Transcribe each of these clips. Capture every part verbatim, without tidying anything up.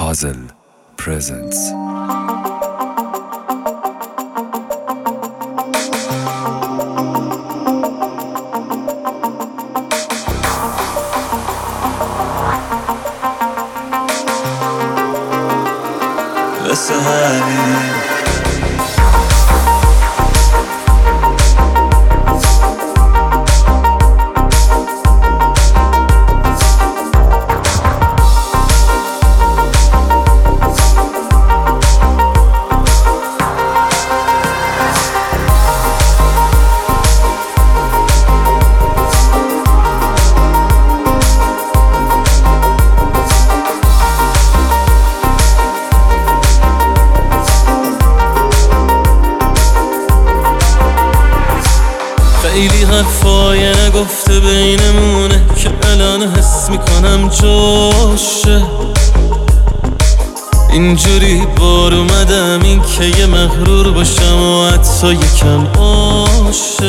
Puzzle presents. بس همین خیلی حرفای نگفته بینمونه که الان حس میکنم جاشه. اینجوری بار اومدم این که یه مغرور باشم و حتی یکم عاشق.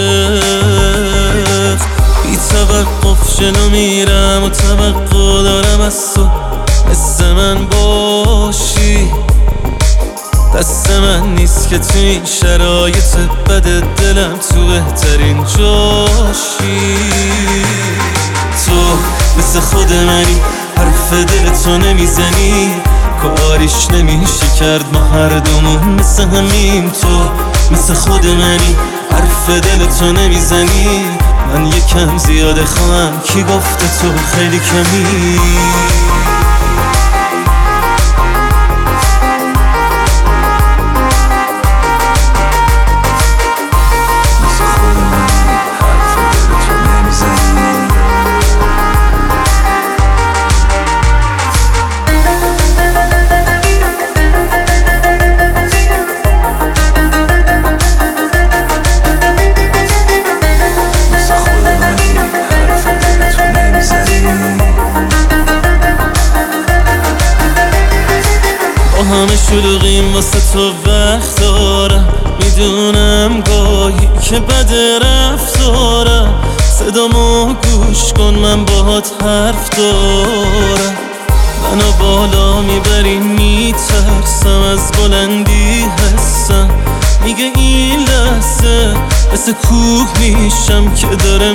بی توقف جلو میرم و توقع دارم از تو مثل من باشی. دست من نیست که تو این شرایط بد دلم تو بهترین جاشی. تو مثل خود منی، حرف دل تو نمیزنی، کاریش نمیشه کرد، ما هر دومون مثل همیم. تو مثل خود منی، حرف دل تو نمیزنی، من یکم زیاده خواهم، کی گفته تو خیلی کمی. همه شلوغیم واسه تو وقت دارم، میدونم گاهی که بد رفتارم. صدامو گوش کن من باهات حرف دارم. منو بالا میبری میترسم، از بلندی حسم میگه این لحظه مثل کوه میشم که داره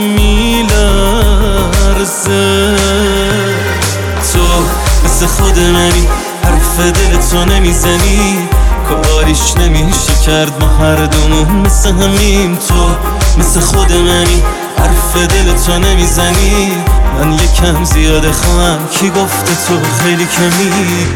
میلرزه. تو مثل خود منی، حرف دل تو نمیزنی، کاریش نمیشه کرد، ما هر دومون مثل همیم. تو مثل خود منی، حرف دل تو نمیزنی، من یکم زیاده خواهم، کی گفته تو خیلی کمی.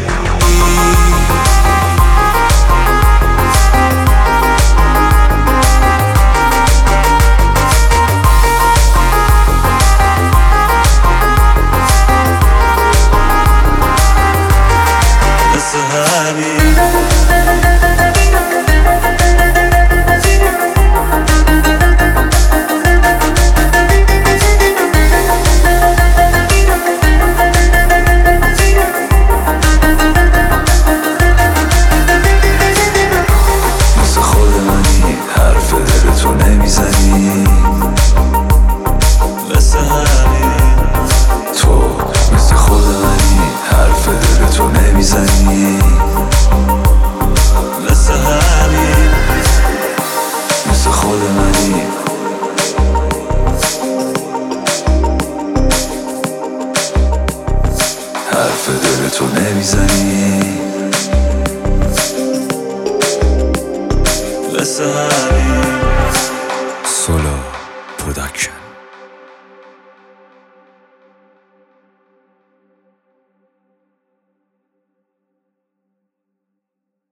حرف دل تو نمیزنی، مثل همین.